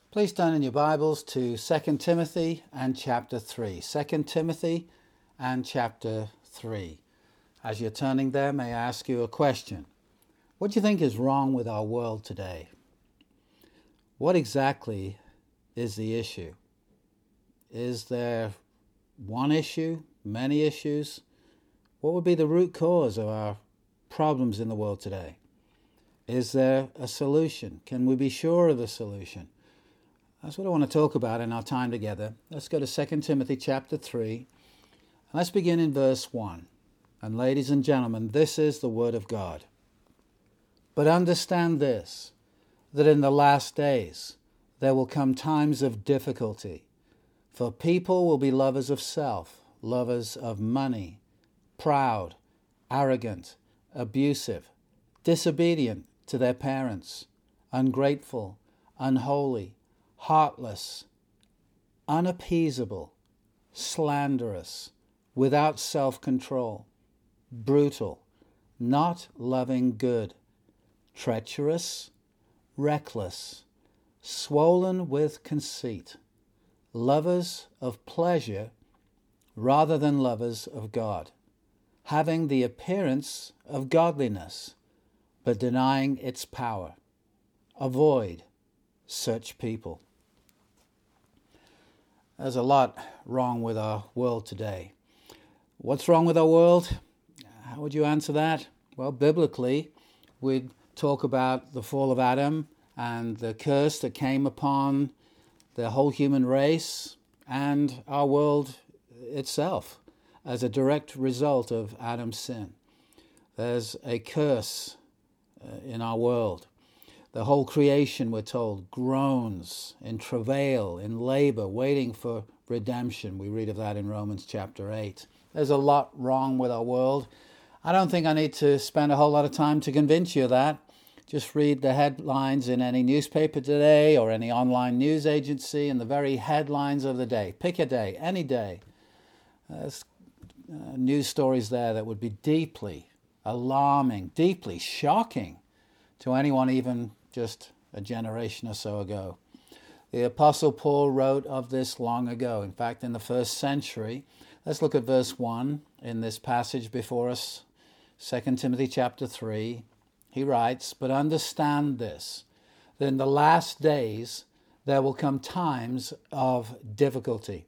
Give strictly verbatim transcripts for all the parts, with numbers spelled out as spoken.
Please turn in your Bibles to Second Timothy and chapter three. Second Timothy and chapter three. As you're turning there, may I ask you a question? What do you think is wrong with our world today? What exactly is the issue? Is there one issue, many issues? What would be the root cause of our problems in the world today? Is there a solution? Can we be sure of the solution? That's what I want to talk about in our time together. Let's go to Second Timothy chapter three. And let's begin in verse one. And ladies and gentlemen, this is the word of God. But understand this, that in the last days there will come times of difficulty. For people will be lovers of self, lovers of money, proud, arrogant, abusive, disobedient to their parents, ungrateful, unholy, heartless, unappeasable, slanderous, without self-control, brutal, not loving good, treacherous, reckless, swollen with conceit, lovers of pleasure rather than lovers of God, having the appearance of godliness, but denying its power. Avoid such people. There's a lot wrong with our world today. What's wrong with our world? How would you answer that? Well, biblically, we'd talk about the fall of Adam and the curse that came upon the whole human race and our world itself as a direct result of Adam's sin. There's a curse uh, in our world. The whole creation, we're told, groans in travail, in labor, waiting for redemption. We read of that in Romans chapter eight. There's a lot wrong with our world. I don't think I need to spend a whole lot of time to convince you of that. Just read the headlines in any newspaper today or any online news agency and the very headlines of the day. Pick a day, any day. There's uh, news stories there that would be deeply alarming, deeply shocking to anyone even just a generation or so ago. The Apostle Paul wrote of this long ago. In fact, in the first century. Let's look at verse one in this passage before us, Second Timothy chapter three. He writes, "But understand this, that in the last days there will come times of difficulty."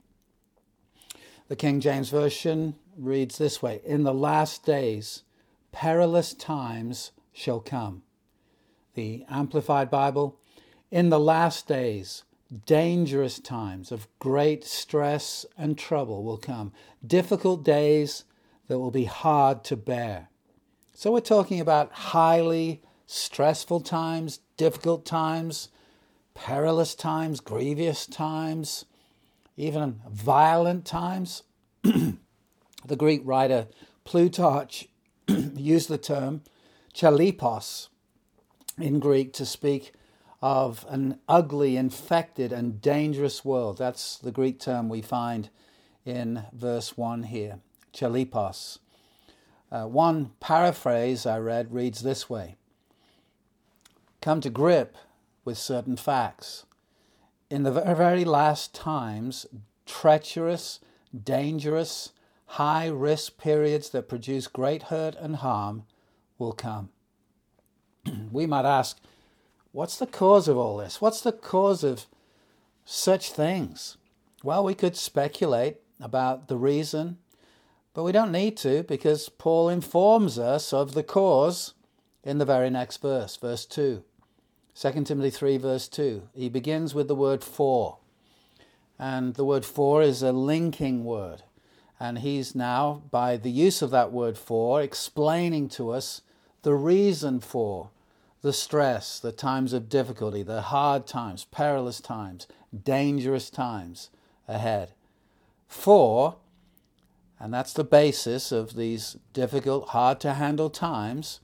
The King James Version reads this way, "In the last days perilous times shall come." The Amplified Bible, "In the last days, dangerous times of great stress and trouble will come. Difficult days that will be hard to bear." So we're talking about highly stressful times, difficult times, perilous times, grievous times, even violent times. The Greek writer Plutarch used the term chalipos in Greek to speak of an ugly, infected, and dangerous world. That's the Greek term we find in verse one here, chalipos. Uh, one paraphrase I read reads this way: "Come to grip with certain facts. In the very last times, treacherous, dangerous, high-risk periods that produce great hurt and harm will come." We might ask, what's the cause of all this? What's the cause of such things? Well, we could speculate about the reason, but we don't need to, because Paul informs us of the cause in the very next verse, verse two. Second Timothy three, verse two. He begins with the word "for." And the word "for" is a linking word. And he's now, by the use of that word "for," explaining to us the reason for the stress, the times of difficulty, the hard times, perilous times, dangerous times ahead. For, and that's the basis of these difficult, hard-to-handle times.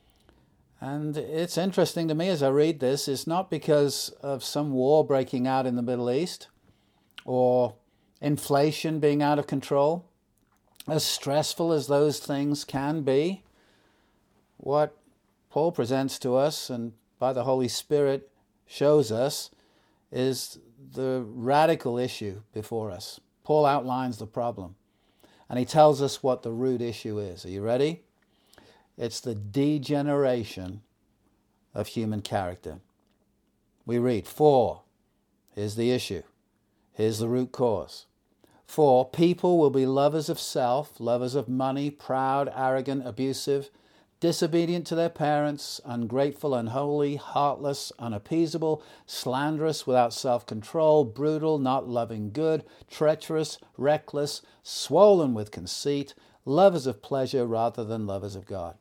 And it's interesting to me as I read this, it's not because of some war breaking out in the Middle East or inflation being out of control. As stressful as those things can be, what Paul presents to us and by the Holy Spirit shows us is the radical issue before us. Paul outlines the problem, and he tells us what the root issue is. Are you ready? It's the degeneration of human character. We read, for, here's the issue, here's the root cause. For people will be lovers of self, lovers of money, proud, arrogant, abusive, disobedient to their parents, ungrateful, unholy, heartless, unappeasable, slanderous, without self-control, brutal, not loving good, treacherous, reckless, swollen with conceit, lovers of pleasure rather than lovers of God.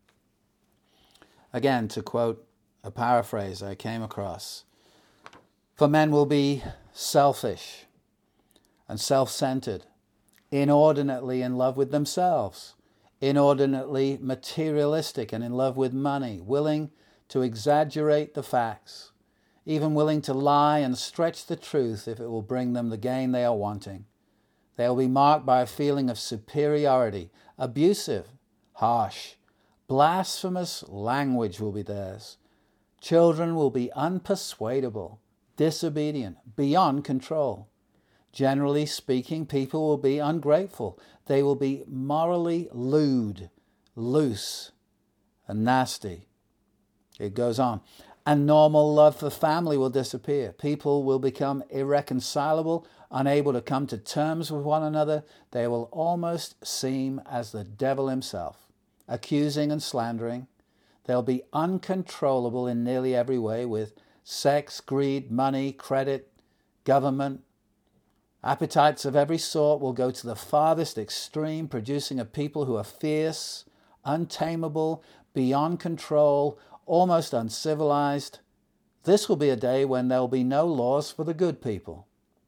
Again, to quote a paraphrase I came across, for men will be selfish and self-centered, inordinately in love with themselves, inordinately materialistic and in love with money, willing to exaggerate the facts, even willing to lie and stretch the truth if it will bring them the gain they are wanting. They will be marked by a feeling of superiority, abusive, harsh, blasphemous language will be theirs. Children will be unpersuadable, disobedient, beyond control. Generally speaking, people will be ungrateful. They will be morally lewd, loose, and nasty. It goes on. And normal love for family will disappear. People will become irreconcilable, unable to come to terms with one another. They will almost seem as the devil himself, accusing and slandering. They'll be uncontrollable in nearly every way with sex, greed, money, credit, government. Appetites of every sort will go to the farthest extreme, producing a people who are fierce, untamable, beyond control, almost uncivilized. This will be a day when there will be no laws for the good people.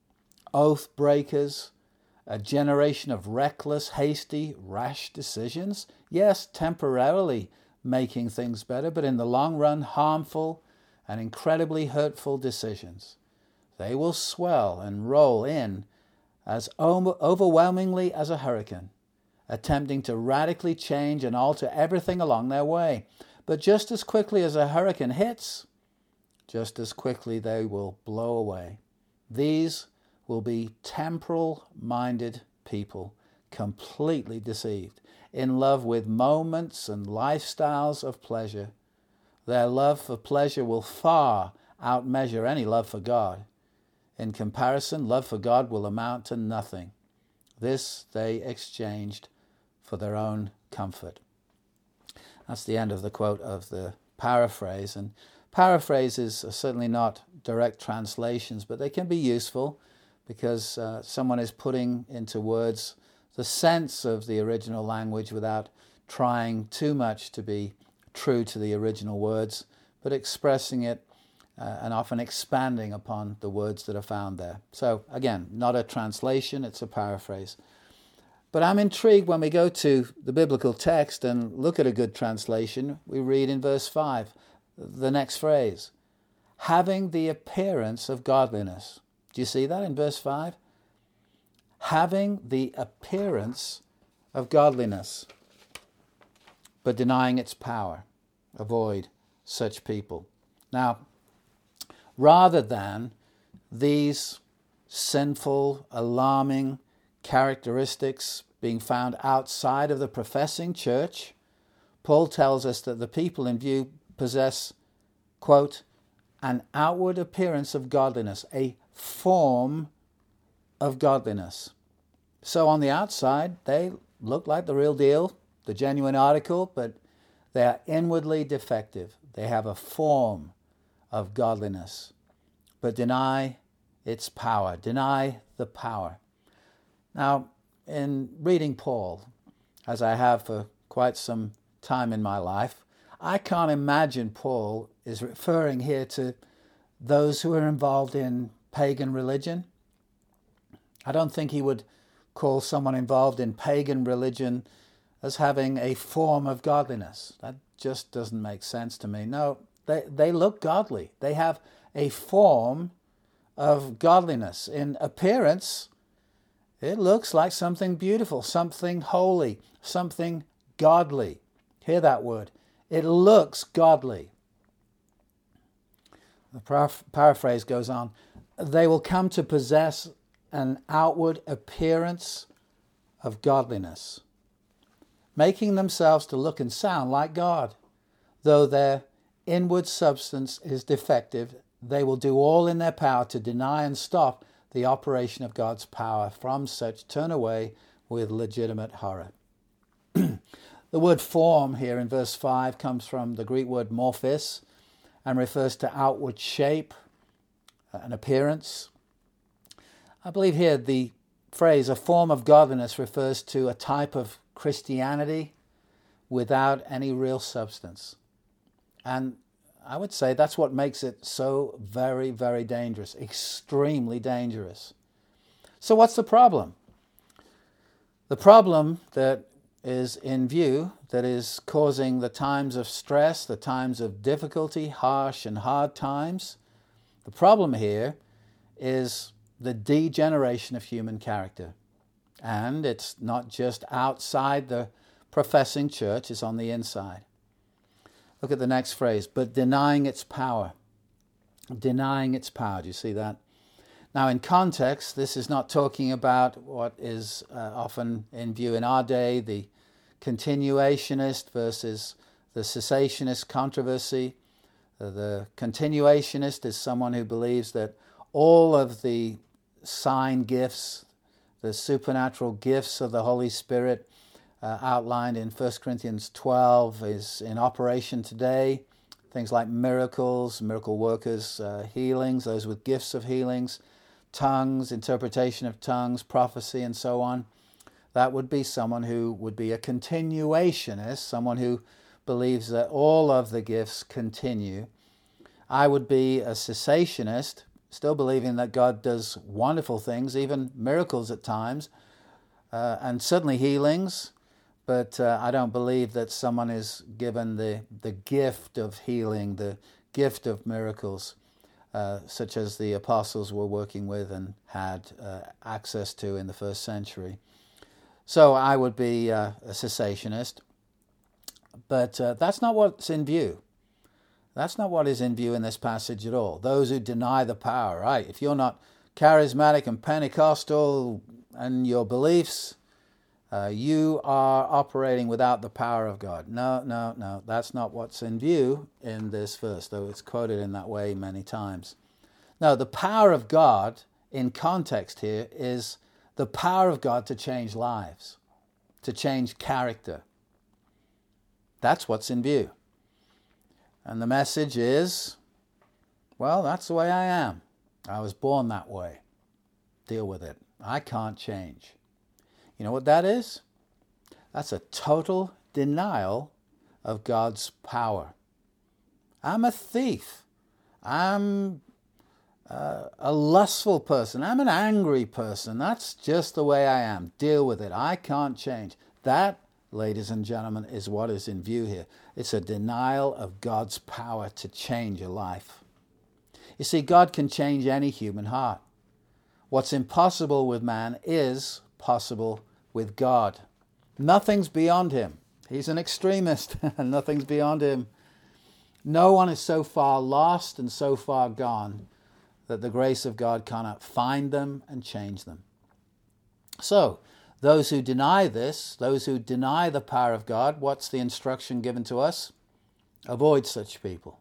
Oath breakers, a generation of reckless, hasty, rash decisions. Yes, temporarily making things better, but in the long run, harmful and incredibly hurtful decisions. They will swell and roll in as overwhelmingly as a hurricane, attempting to radically change and alter everything along their way. But just as quickly as a hurricane hits, just as quickly they will blow away. These will be temporal-minded people, completely deceived, in love with moments and lifestyles of pleasure. Their love for pleasure will far outmeasure any love for God. In comparison, love for God will amount to nothing. This they exchanged for their own comfort. That's the end of the quote of the paraphrase. And paraphrases are certainly not direct translations, but they can be useful because uh, someone is putting into words the sense of the original language without trying too much to be true to the original words, but expressing it uh, and often expanding upon the words that are found there. So again, not a translation, it's a paraphrase. But I'm intrigued when we go to the biblical text and look at a good translation. We read in verse five, the next phrase, having the appearance of godliness. Do you see that in verse five? Having the appearance of godliness, but denying its power. Avoid such people. Now, rather than these sinful, alarming characteristics being found outside of the professing church, Paul tells us that the people in view possess, quote, an outward appearance of godliness, a form of godliness. So on the outside, they look like the real deal, the genuine article, but they are inwardly defective. They have a form of godliness, but deny its power, deny the power. Now, in reading Paul, as I have for quite some time in my life, I can't imagine Paul is referring here to those who are involved in pagan religion. I don't think he would call someone involved in pagan religion as having a form of godliness. That just doesn't make sense to me. No, they, they look godly. They have a form of godliness. In appearance, it looks like something beautiful, something holy, something godly. Hear that word. It looks godly. The paraphrase goes on, they will come to possess an outward appearance of godliness, making themselves to look and sound like God. Though their inward substance is defective, they will do all in their power to deny and stop the operation of God's power. From such, turn away with legitimate horror. The word form here in verse five comes from the Greek word morphis and refers to outward shape, an appearance. I believe here the phrase a form of godliness refers to a type of Christianity without any real substance. And I would say that's what makes it so very, very dangerous, extremely dangerous. So what's the problem? The problem that is in view, that is causing the times of stress, the times of difficulty, harsh and hard times, the problem here is the degeneration of human character. And it's not just outside the professing church, it's on the inside. Look at the next phrase, but denying its power. Denying its power, do you see that? Now in context, this is not talking about what is uh, often in view in our day, the continuationist versus the cessationist controversy. Uh, the continuationist is someone who believes that all of the sign gifts, the supernatural gifts of the Holy Spirit uh, outlined in First Corinthians twelve is in operation today. Things like miracles, miracle workers, uh, healings, those with gifts of healings, tongues, interpretation of tongues, prophecy, and so on. That would be someone who would be a continuationist, someone who believes that all of the gifts continue. I would be a cessationist, still believing that God does wonderful things, even miracles at times, uh, and certainly healings, but uh, I don't believe that someone is given the, the gift of healing, the gift of miracles, uh, such as the apostles were working with and had uh, access to in the first century. So I would be uh, a cessationist, but uh, that's not what's in view. That's not what is in view in this passage at all. Those who deny the power, right? If you're not charismatic and Pentecostal in your beliefs, uh, you are operating without the power of God. No, no, no, that's not what's in view in this verse, though it's quoted in that way many times. No, the power of God in context here is the power of God to change lives, to change character. That's what's in view. And the message is, well, that's the way I am. I was born that way. Deal with it. I can't change. You know what that is? That's a total denial of God's power. I'm a thief. I'm uh, a lustful person. I'm an angry person. That's just the way I am. Deal with it. I can't change. That, ladies and gentlemen, is what is in view here. It's a denial of God's power to change a life. You see, God can change any human heart. What's impossible with man is possible with God. Nothing's beyond him. He's an extremist. Nothing's beyond him. No one is so far lost and so far gone that the grace of God cannot find them and change them. So, those who deny this, those who deny the power of God, what's the instruction given to us? Avoid such people.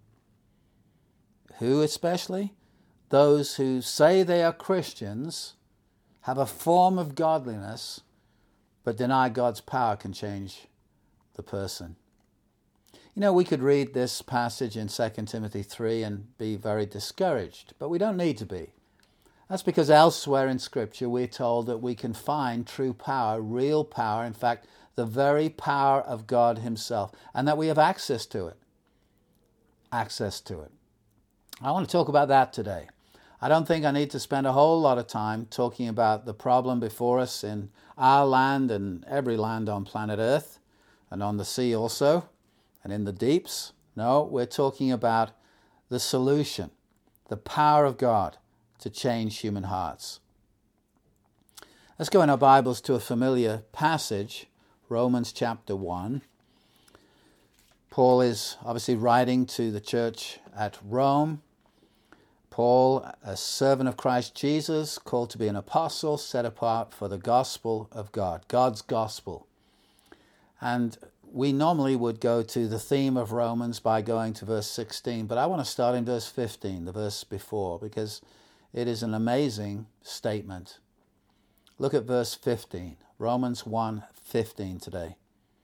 Who especially? Those who say they are Christians, have a form of godliness, but deny God's power can change the person. You know, we could read this passage in Second Timothy three and be very discouraged, but we don't need to be. That's because elsewhere in Scripture we're told that we can find true power, real power, in fact, the very power of God himself, and that we have access to it. Access to it. I want to talk about that today. I don't think I need to spend a whole lot of time talking about the problem before us in our land and every land on planet Earth, and on the sea also, and in the deeps. No, we're talking about the solution, the power of God to change human hearts. Let's go in our Bibles to a familiar passage, Romans chapter one. Paul is obviously writing to the church at Rome, Paul, a servant of Christ Jesus, called to be an apostle, set apart for the gospel of God, God's gospel. And we normally would go to the theme of Romans by going to verse sixteen, but I want to start in verse fifteen, the verse before, because it is an amazing statement. Look at verse fifteen, Romans one fifteen today.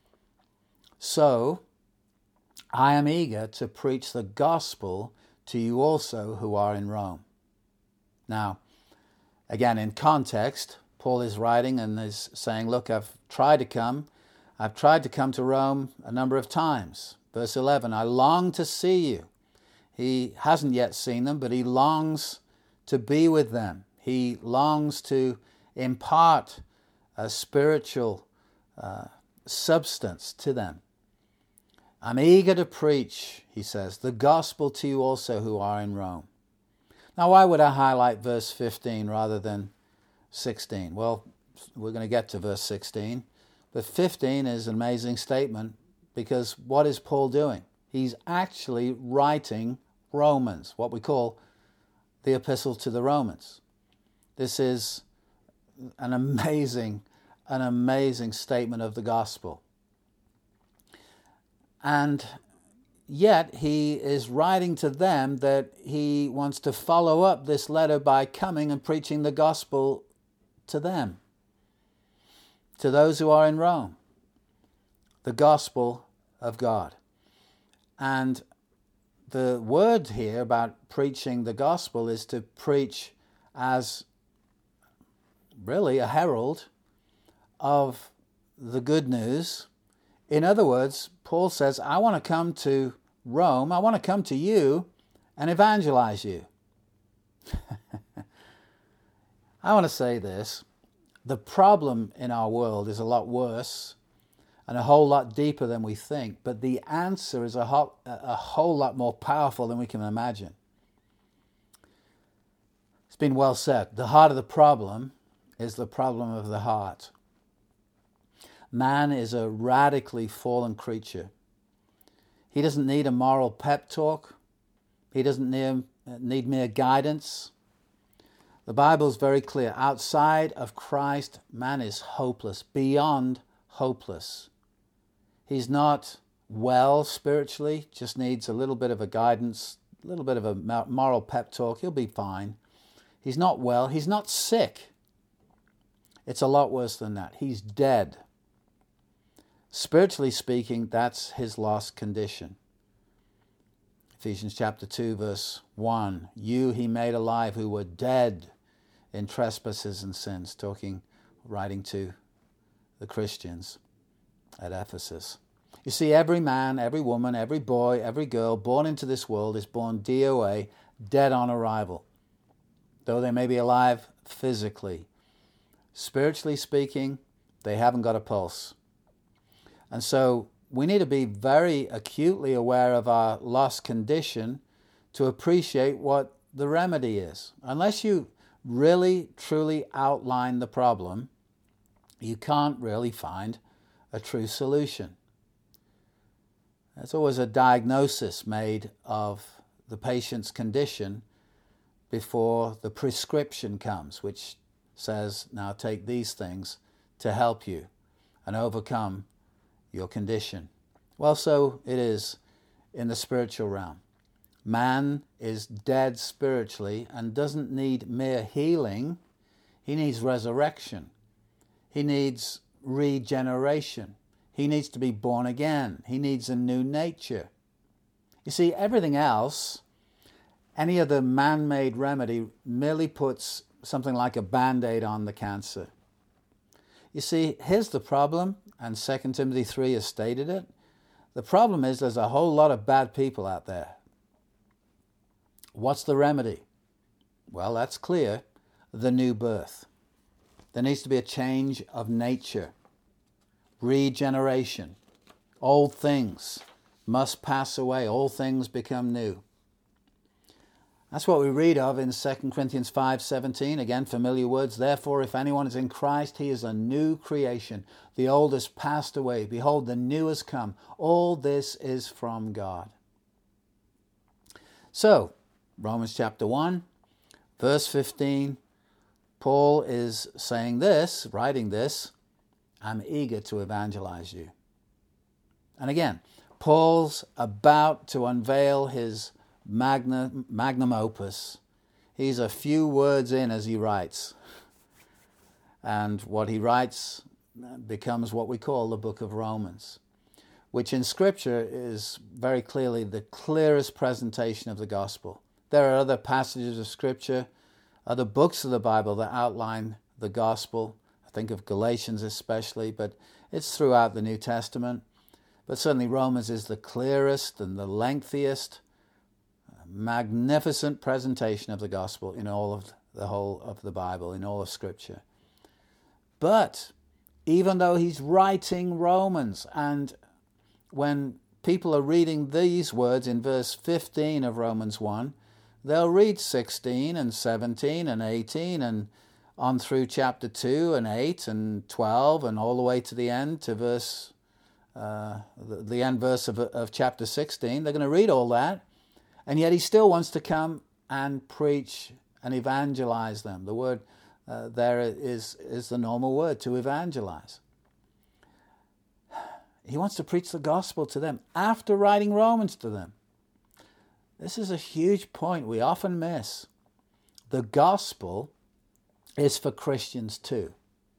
So, I am eager to preach the gospel to you also who are in Rome. Now, again, in context, Paul is writing and is saying, look, I've tried to come. I've tried to come to Rome a number of times. Verse eleven, I long to see you. He hasn't yet seen them, but he longs to be with them. He longs to impart a spiritual uh, substance to them. I'm eager to preach, he says, the gospel to you also who are in Rome. Now, why would I highlight verse fifteen rather than sixteen? Well, we're going to get to verse sixteen. But fifteen is an amazing statement because what is Paul doing? He's actually writing Romans, what we call the epistle to the Romans. This is an amazing, an amazing statement of the gospel. And yet he is writing to them that he wants to follow up this letter by coming and preaching the gospel to them, to those who are in Rome, the gospel of God. And the word here about preaching the gospel is to preach as really a herald of the good news. In other words, Paul says, I want to come to Rome, I want to come to you and evangelize you. I want to say this. The problem in our world is a lot worse and a whole lot deeper than we think, but the answer is a whole, a whole lot more powerful than we can imagine. It's been well said. The heart of the problem is the problem of the heart. Man is a radically fallen creature. He doesn't need a moral pep talk. He doesn't need, need mere guidance. The Bible is very clear. Outside of Christ, man is hopeless, beyond hopeless. He's not well spiritually, just needs a little bit of a guidance, a little bit of a moral pep talk. He'll be fine. He's not well. He's not sick. It's a lot worse than that. He's dead. Spiritually speaking, that's his lost condition. Ephesians chapter two, verse one. You he made alive who were dead in trespasses and sins, talking, writing to the Christians at Ephesus. You see, every man, every woman, every boy, every girl born into this world is born D O A, dead on arrival. Though they may be alive physically, spiritually speaking, they haven't got a pulse. And so we need to be very acutely aware of our lost condition to appreciate what the remedy is. Unless you really, truly outline the problem, you can't really find a true solution. There's always a diagnosis made of the patient's condition before the prescription comes, which says, now take these things to help you and overcome your condition. Well, so it is in the spiritual realm. Man is dead spiritually and doesn't need mere healing. He needs resurrection. He needs regeneration. He needs to be born again. He needs a new nature. You see, everything else, any other man-made remedy merely puts something like a Band-Aid on the cancer. You see, here's the problem, and Second Timothy three has stated it. The problem is there's a whole lot of bad people out there. What's the remedy? Well, that's clear. The new birth. There needs to be a change of nature. Regeneration. Old things must pass away. All things become new. That's what we read of in Second Corinthians five seventeen. Again, familiar words. Therefore, if anyone is in Christ, he is a new creation. The old has passed away. Behold, the new has come. All this is from God. So, Romans chapter one, verse fifteen, Paul is saying this, writing this, I'm eager to evangelize you. And again, Paul's about to unveil his magna, magnum opus. He's a few words in as he writes. And what he writes becomes what we call the book of Romans, which in Scripture is very clearly the clearest presentation of the gospel. There are other passages of Scripture, other books of the Bible that outline the gospel. I think of Galatians especially, but it's throughout the New Testament. But certainly Romans is the clearest and the lengthiest, magnificent presentation of the gospel in all of the whole of the Bible, in all of Scripture. But even though he's writing Romans, and when people are reading these words in verse fifteen of Romans one, they'll read sixteen and seventeen and eighteen and on through chapter two and eight and twelve and all the way to the end, to verse uh, the, the end verse of, of chapter sixteen. They're going to read all that, and yet he still wants to come and preach and evangelize them. The word uh, there is, is the normal word, to evangelize. He wants to preach the gospel to them after writing Romans to them. This is a huge point we often miss. The gospel is for Christians too.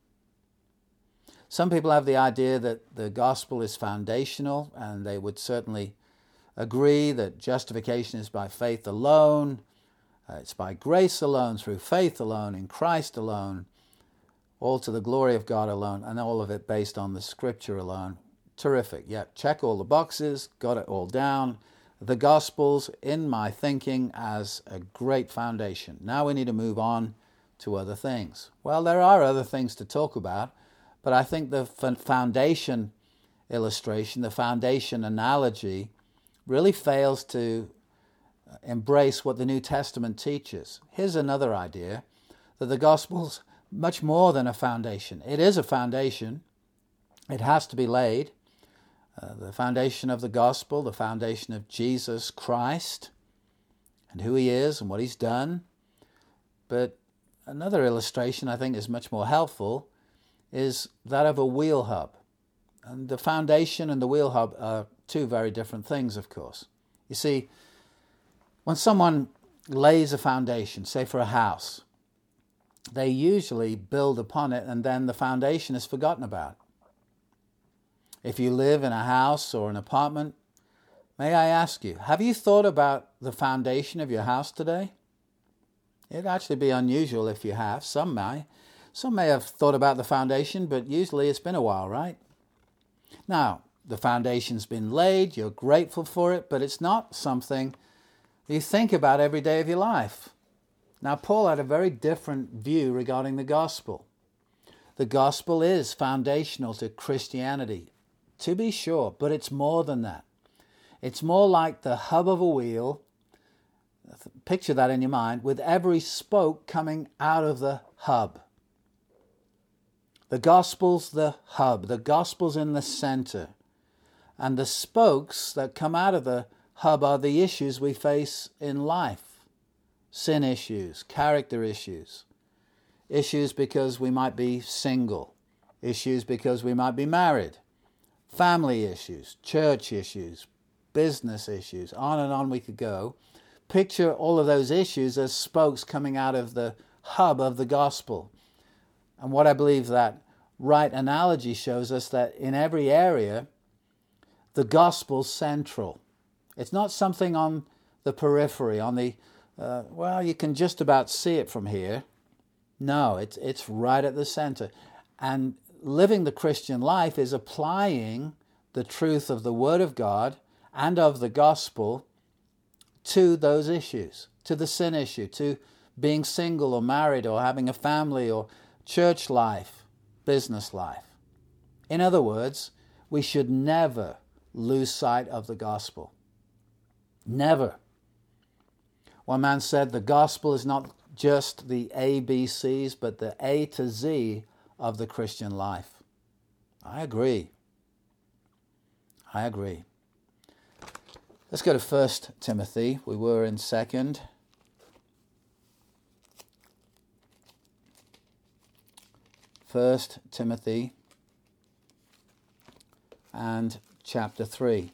Some people have the idea that the gospel is foundational, and they would certainly agree that justification is by faith alone, uh, it's by grace alone, through faith alone, in Christ alone, all to the glory of God alone, and all of it based on the Scripture alone. Terrific. Yeah, check all the boxes, got it all down. The Gospel's in my thinking as a great foundation. Now we need to move on to other things. Well, there are other things to talk about, but I think the foundation illustration, the foundation analogy, really fails to embrace what the New Testament teaches. Here's another idea, that the Gospel's much more than a foundation. It is a foundation. It has to be laid. Uh, the foundation of the gospel, the foundation of Jesus Christ, and who he is and what he's done. But another illustration I think is much more helpful is that of a wheel hub. And the foundation and the wheel hub are two very different things, of course. You see, when someone lays a foundation, say for a house, they usually build upon it and then the foundation is forgotten about. If you live in a house or an apartment, may I ask you, have you thought about the foundation of your house today? It'd actually be unusual if you have. Some may. Some may have thought about the foundation, but usually it's been a while, right? Now, the foundation's been laid, you're grateful for it, but it's not something you think about every day of your life. Now, Paul had a very different view regarding the gospel. The gospel is foundational to Christianity, to be sure, but it's more than that. It's more like the hub of a wheel. Picture that in your mind, with every spoke coming out of the hub. The gospel's the hub. The gospel's in the center. And the spokes that come out of the hub are the issues we face in life. Sin issues, character issues. Issues because we might be single. Issues because we might be married. Family issues, church issues, business issues, on and on we could go. Picture all of those issues as spokes coming out of the hub of the gospel. And what I believe that right analogy shows us, that in every area, the gospel's central. It's not something on the periphery, on the, uh, well, you can just about see it from here. No, it's it's right at the center. And living the Christian life is applying the truth of the Word of God and of the gospel to those issues, to the sin issue, to being single or married or having a family or church life, business life. In other words, we should never lose sight of the gospel. Never. One man said the gospel is not just the A B Cs, but the A to Z of the Christian life. I agree. I agree. Let's go to First Timothy. We were in Second. First Timothy and chapter three.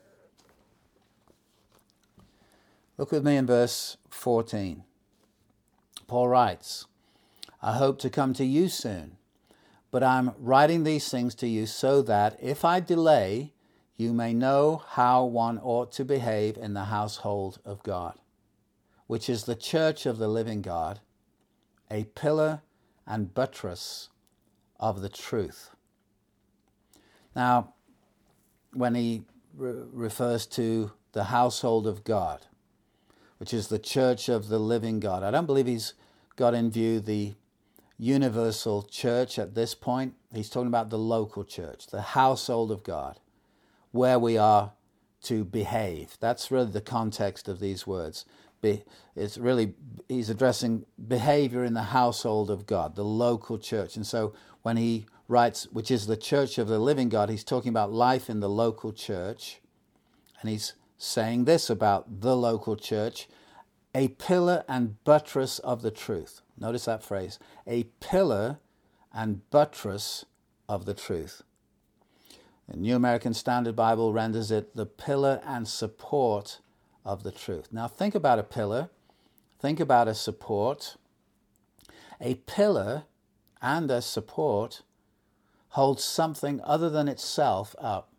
Look with me in verse fourteen. Paul writes, I hope to come to you soon, but I'm writing these things to you so that if I delay, you may know how one ought to behave in the household of God, which is the church of the living God, a pillar and buttress of the truth. Now, when he re- refers to the household of God, which is the church of the living God, I don't believe he's got in view the universal church at this point. He's talking about the local church, the household of God, where we are to behave. That's really the context of these words. Be, it's really, he's addressing behavior in the household of God, the local church. And so when he writes, which is the church of the living God, he's talking about life in the local church. And he's saying this about the local church, a pillar and buttress of the truth. Notice that phrase, a pillar and buttress of the truth. The New American Standard Bible renders it the pillar and support of the truth. Now think about a pillar, think about a support. A pillar and a support holds something other than itself up.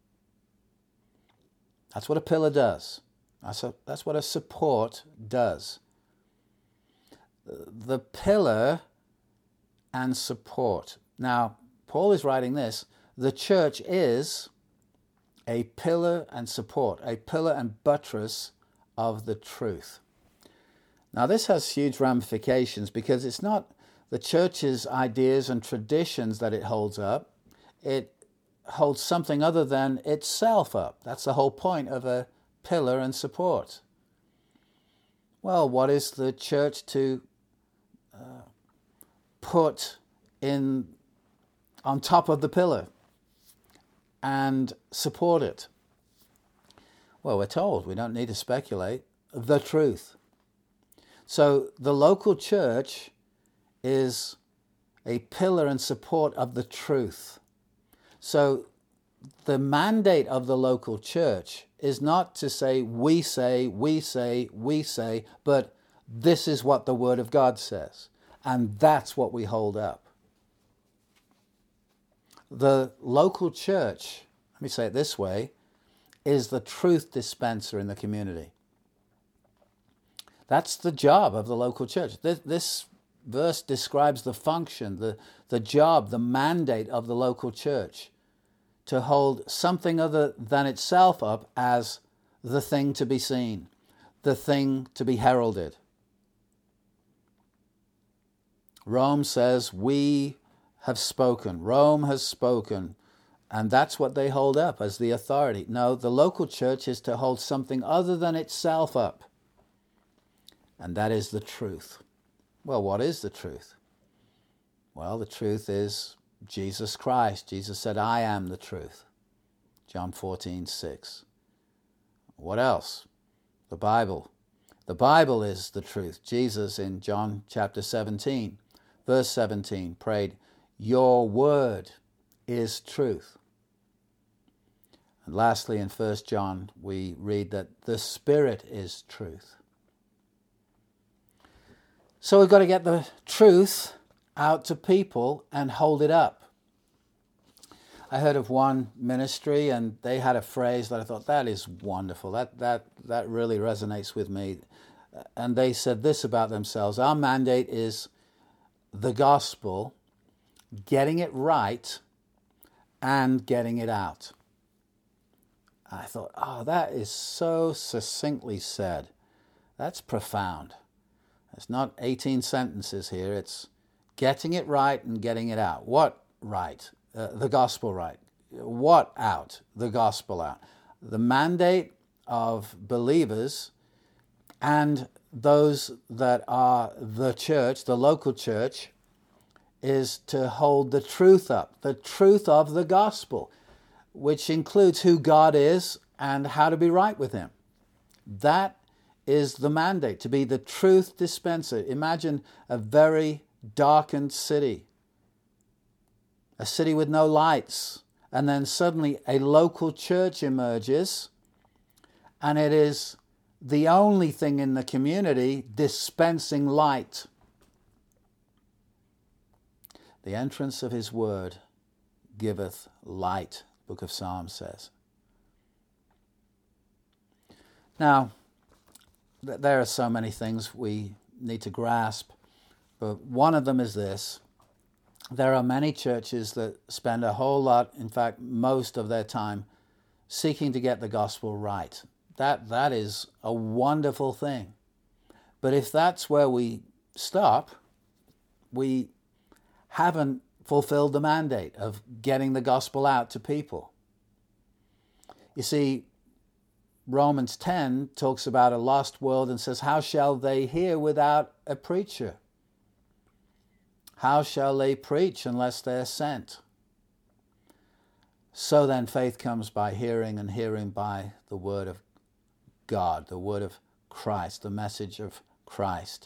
That's what a pillar does. That's, a, that's what a support does. The pillar and support. Now, Paul is writing this. The church is a pillar and support, a pillar and buttress of the truth. Now, this has huge ramifications because it's not the church's ideas and traditions that it holds up. It holds something other than itself up. That's the whole point of a pillar and support. Well, what is the church to uh, put in on top of the pillar and support it? Well, we're told, we don't need to speculate, the truth. So the local church is a pillar and support of the truth. So the mandate of the local church is not to say, we say, we say, we say, but this is what the Word of God says. And that's what we hold up. The local church, let me say it this way, is the truth dispenser in the community. That's the job of the local church. This, this verse describes the function, the, the job, the mandate of the local church to hold something other than itself up as the thing to be seen, the thing to be heralded. Rome says, we have spoken. Rome has spoken. And that's what they hold up as the authority. No, the local church is to hold something other than itself up. And that is the truth. Well, what is the truth? Well, the truth is Jesus Christ. Jesus said, I am the truth. John fourteen six. What else? The Bible. The Bible is the truth. Jesus in John chapter seventeen, verse seventeen, prayed, your word is truth. And lastly, in First John, we read that the Spirit is truth. So we've got to get the truth out to people and hold it up. I heard of one ministry and they had a phrase that I thought, that is wonderful. That, that, that really resonates with me. And they said this about themselves. Our mandate is the gospel, getting it right, and getting it out. I thought, oh, that is so succinctly said. That's profound. It's not eighteen sentences here. It's getting it right and getting it out. What right? Uh, the gospel right. What out? The gospel out. The mandate of believers and those that are the church, the local church, is to hold the truth up, the truth of the gospel, which includes who God is and how to be right with him. That is the mandate, to be the truth dispenser. Imagine a very darkened city a city with no lights, and then suddenly a local church emerges, and it is the only thing in the community dispensing light. The entrance of his word giveth light, the book of Psalms says. Now, th- there are so many things we need to grasp, but one of them is this. There are many churches that spend a whole lot, in fact, most of their time, seeking to get the gospel right. That that is a wonderful thing. But if that's where we stop, we haven't fulfilled the mandate of getting the gospel out to people. You see, Romans ten talks about a lost world and says, how shall they hear without a preacher? How shall they preach unless they're sent? So then faith comes by hearing, and hearing by the word of God, the word of Christ, the message of Christ.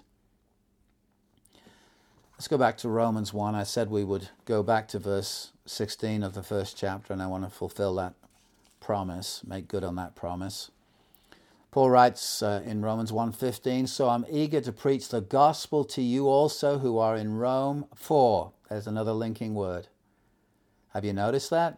Let's go back to Romans one. I said we would go back to verse sixteen of the first chapter, and I want to fulfill that promise, make good on that promise. Paul writes uh, in Romans one fifteen, so I'm eager to preach the gospel to you also who are in Rome, for, there's another linking word. Have you noticed that?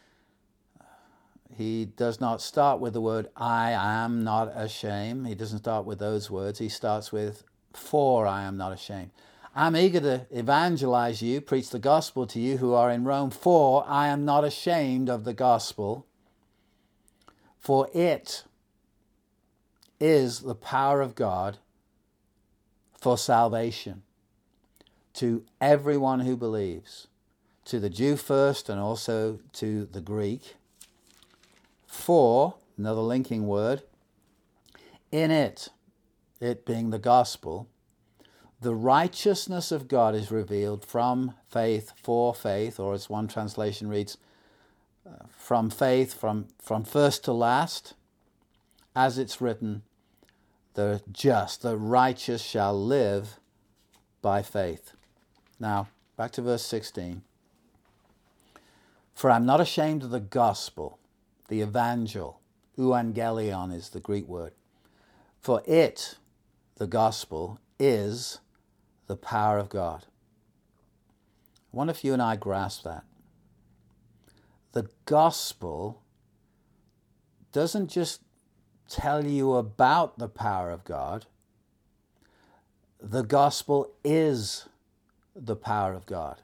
He does not start with the word, I am not ashamed. He doesn't start with those words. He starts with, for I am not ashamed. I'm eager to evangelize you, preach the gospel to you who are in Rome, for I am not ashamed of the gospel, for it is the power of God for salvation to everyone who believes, to the Jew first and also to the Greek. For, another linking word, in it, it being the gospel, the righteousness of God is revealed from faith for faith, or as one translation reads, uh, from faith, from, from first to last, as it's written, the just, the righteous shall live by faith. Now, back to verse sixteen. For I'm not ashamed of the gospel, the evangel, euangelion is the Greek word. For it, the gospel, is the power of God. I wonder if you and I grasp that. The gospel doesn't just tell you about the power of God. The gospel is the power of God.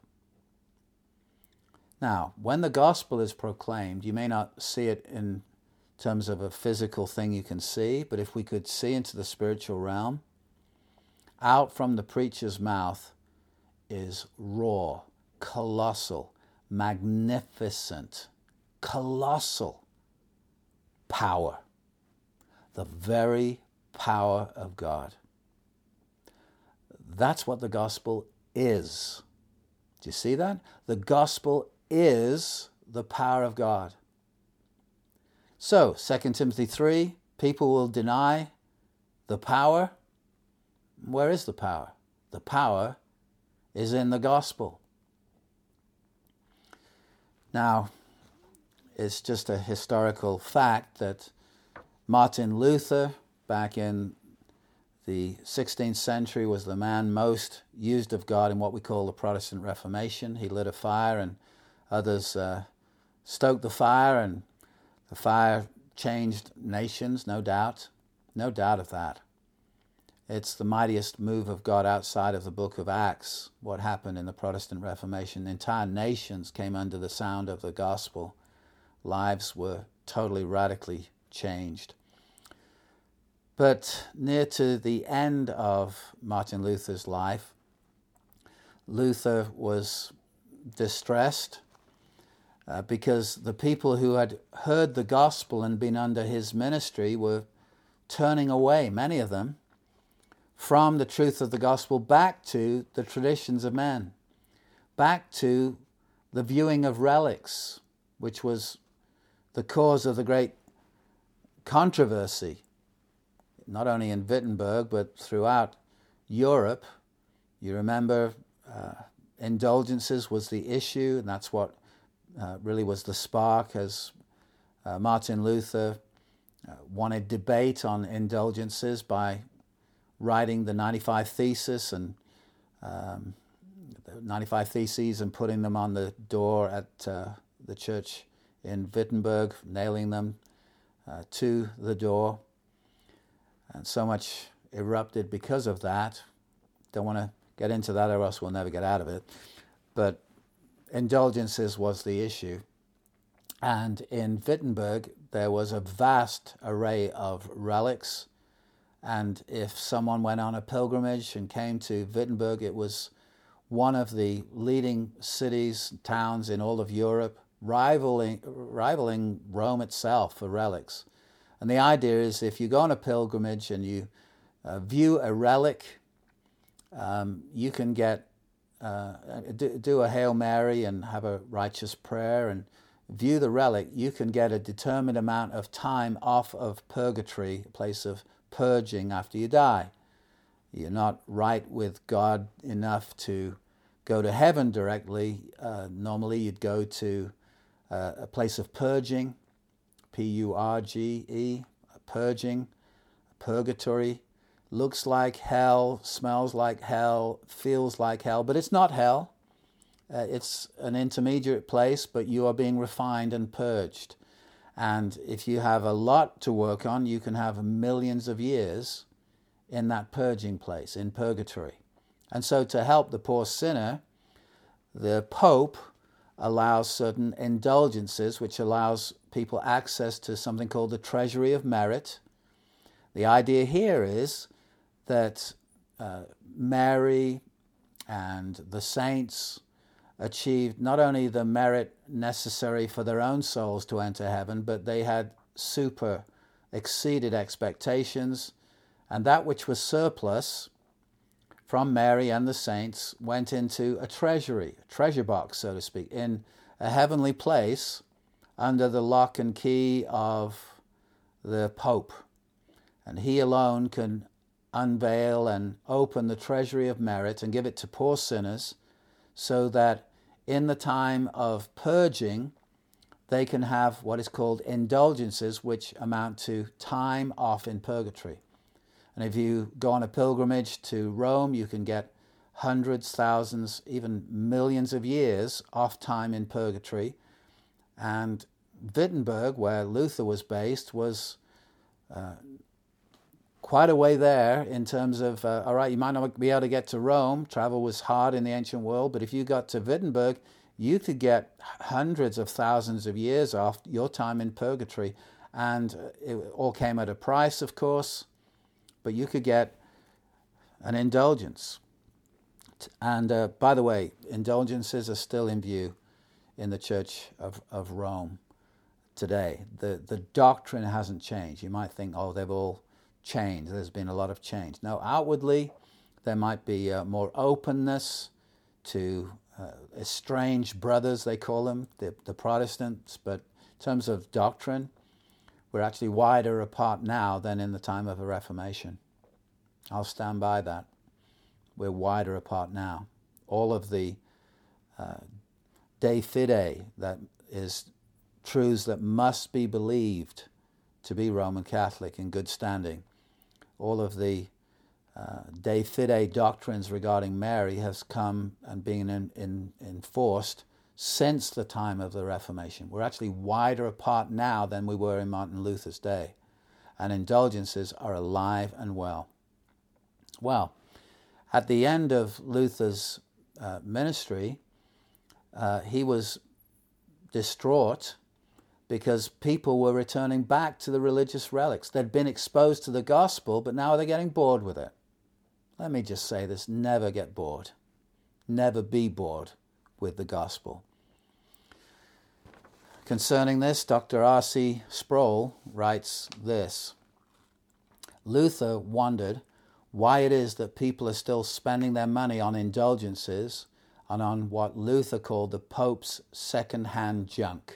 Now, when the gospel is proclaimed, you may not see it in terms of a physical thing you can see, but if we could see into the spiritual realm, out from the preacher's mouth is raw, colossal, magnificent, colossal power. The very power of God. That's what the gospel is. Do you see that? The gospel is the power of God. So, Second Timothy three, people will deny the power. Where is the power? The power is in the gospel. Now, it's just a historical fact that Martin Luther, back in the sixteenth century, was the man most used of God in what we call the Protestant Reformation. He lit a fire and others uh, stoked the fire, and the fire changed nations, no doubt. No doubt of that. It's the mightiest move of God outside of the book of Acts, what happened in the Protestant Reformation. Entire nations came under the sound of the gospel. Lives were totally, radically changed. But near to the end of Martin Luther's life, Luther was distressed uh, because the people who had heard the gospel and been under his ministry were turning away, many of them, from the truth of the gospel back to the traditions of men, back to the viewing of relics, which was the cause of the great controversy, not only in Wittenberg, but throughout Europe. You remember uh, indulgences was the issue, and that's what uh, really was the spark as uh, Martin Luther uh, wanted debate on indulgences by writing the ninety-five Theses and um, the ninety-five Theses and putting them on the door at uh, the church in Wittenberg, nailing them uh, to the door. And so much erupted because of that. Don't want to get into that or else we'll never get out of it. But indulgences was the issue. And in Wittenberg, there was a vast array of relics. And if someone went on a pilgrimage and came to Wittenberg, it was one of the leading cities, towns in all of Europe, rivaling, rivaling Rome itself for relics. And the idea is if you go on a pilgrimage and you uh, view a relic, um, you can get uh, do, do a Hail Mary and have a righteous prayer and view the relic. You can get a determined amount of time off of purgatory, a place of purging after you die. You're not right with God enough to go to heaven directly. Uh, normally you'd go to uh, a place of purging, P U R G E, purging, purgatory. Looks like hell, smells like hell, feels like hell, but it's not hell. Uh, it's an intermediate place, but you are being refined and purged. And if you have a lot to work on, you can have millions of years in that purging place, in purgatory. And so to help the poor sinner, the Pope allows certain indulgences, which allows people access to something called the Treasury of Merit. The idea here is that uh, Mary and the saints achieved not only the merit necessary for their own souls to enter heaven, but they had super exceeded expectations, and that which was surplus from Mary and the saints went into a treasury, a treasure box, so to speak, in a heavenly place under the lock and key of the Pope. And he alone can unveil and open the treasury of merit and give it to poor sinners so that in the time of purging, they can have what is called indulgences, which amount to time off in purgatory. And if you go on a pilgrimage to Rome, you can get hundreds, thousands, even millions of years off time in purgatory. And Wittenberg, where Luther was based, was uh, quite a way there in terms of, uh, all right, you might not be able to get to Rome. Travel was hard in the ancient world, but if you got to Wittenberg, you could get hundreds of thousands of years off your time in purgatory. And it all came at a price, of course, but you could get an indulgence. And uh, by the way, indulgences are still in view in the Church of, of Rome today. The, the doctrine hasn't changed. You might think, oh, they've all changed. There's been a lot of change. No, outwardly, there might be uh, more openness to uh, estranged brothers, they call them, the, the Protestants. But in terms of doctrine, we're actually wider apart now than in the time of the Reformation. I'll stand by that. We're wider apart now. All of the uh, de fide, that is truths that must be believed to be Roman Catholic in good standing, all of the uh, de fide doctrines regarding Mary has come and been in, in, enforced since the time of the Reformation. We're actually wider apart now than we were in Martin Luther's day. And indulgences are alive and well. Well, at the end of Luther's uh, ministry, uh, he was distraught because people were returning back to the religious relics. They'd been exposed to the gospel, but now they're getting bored with it. Let me just say this, never get bored. Never be bored with the gospel. Concerning this, Doctor R C Sproul writes this: Luther wondered why it is that people are still spending their money on indulgences and on what Luther called the Pope's second-hand junk.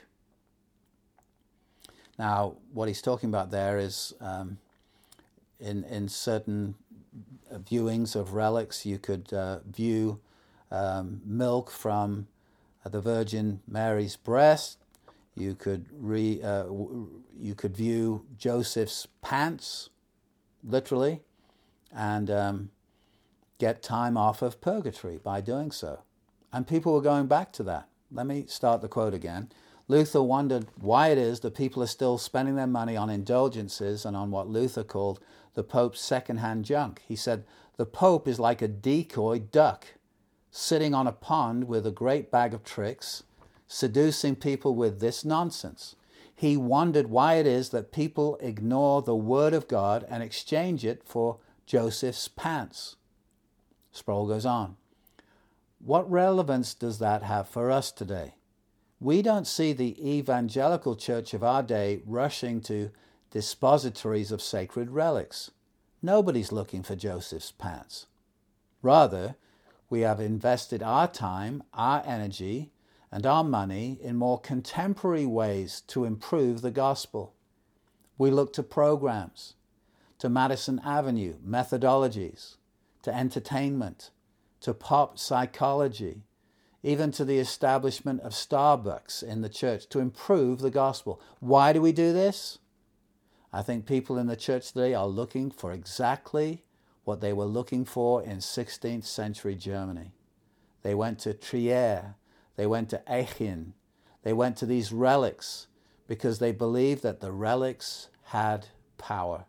Now, what he's talking about there is um, in, in certain viewings of relics, you could uh, view um, milk from uh, the Virgin Mary's breast. You could re, uh, w- you could view Joseph's pants, literally, and um, get time off of purgatory by doing so. And people were going back to that. Let me start the quote again. Luther wondered why it is that people are still spending their money on indulgences and on what Luther called the Pope's second-hand junk. He said, the Pope is like a decoy duck sitting on a pond with a great bag of tricks, seducing people with this nonsense. He wondered why it is that people ignore the Word of God and exchange it for Joseph's pants. Sproul goes on. What relevance does that have for us today? We don't see the evangelical church of our day rushing to dispositories of sacred relics. Nobody's looking for Joseph's pants. Rather, we have invested our time, our energy, and our money in more contemporary ways to improve the gospel. We look to programs, to Madison Avenue methodologies, to entertainment, to pop psychology, even to the establishment of Starbucks in the church to improve the gospel. Why do we do this? I think people in the church today are looking for exactly what they were looking for in sixteenth century Germany. They went to Trier, they went to Aachen, they went to these relics because they believed that the relics had power.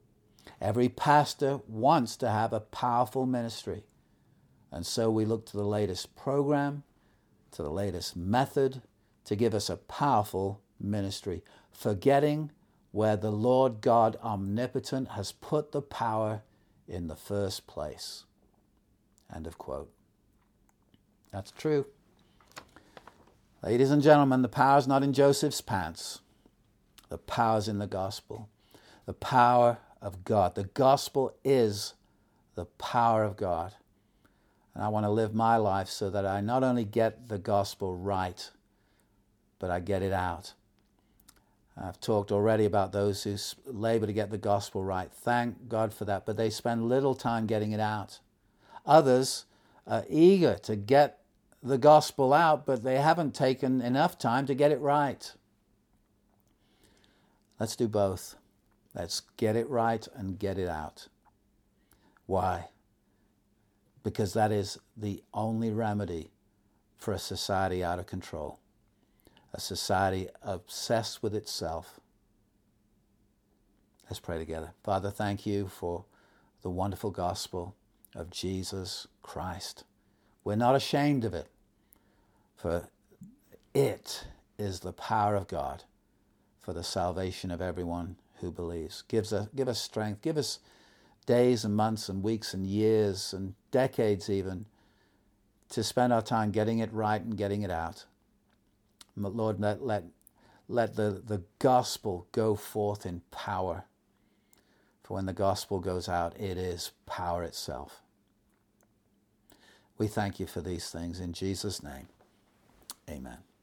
Every pastor wants to have a powerful ministry. And so we look to the latest program, to the latest method, to give us a powerful ministry, forgetting where the Lord God omnipotent has put the power in the first place. End of quote. That's true. Ladies and gentlemen, the power's not in Joseph's pants. The power's in the gospel. The power of God. The gospel is the power of God. And I want to live my life so that I not only get the gospel right, but I get it out. I've talked already about those who labor to get the gospel right. Thank God for that. But they spend little time getting it out. Others are eager to get the gospel out, but they haven't taken enough time to get it right. Let's do both. Let's get it right and get it out. Why? Because that is the only remedy for a society out of control. A society obsessed with itself. Let's pray together. Father, thank you for the wonderful gospel of Jesus Christ. We're not ashamed of it, for it is the power of God for the salvation of everyone who believes. Gives us, give us strength. Give us days and months and weeks and years and decades even to spend our time getting it right and getting it out. Lord, let, let, let the, the gospel go forth in power. For when the gospel goes out, it is power itself. We thank you for these things in Jesus' name. Amen.